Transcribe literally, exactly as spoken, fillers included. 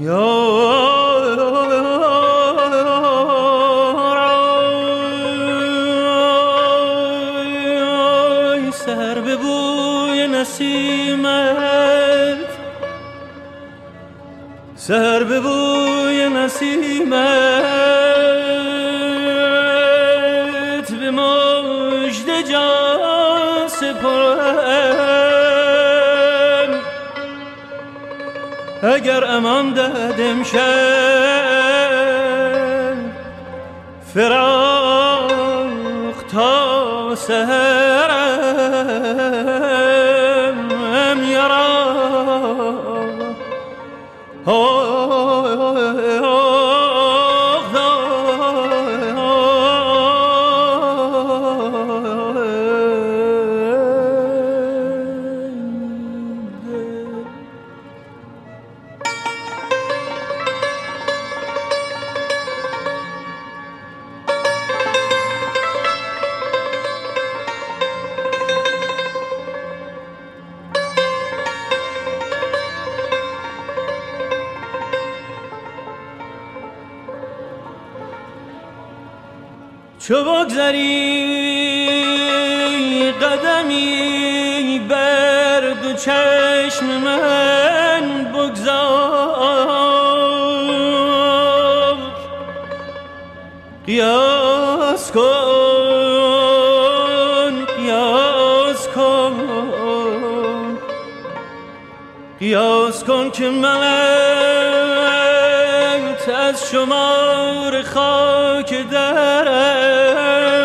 سحر به بوی نسیمت، سحر به بوی نسیمت، به مژده جان سپرم. اگر امان داد امشب فراق تا سحرم یارا چو بگذری قدمی بر دو چشم من بگذار، قیاس کن قیاس کن قیاس کن که منت از شمار خاک درم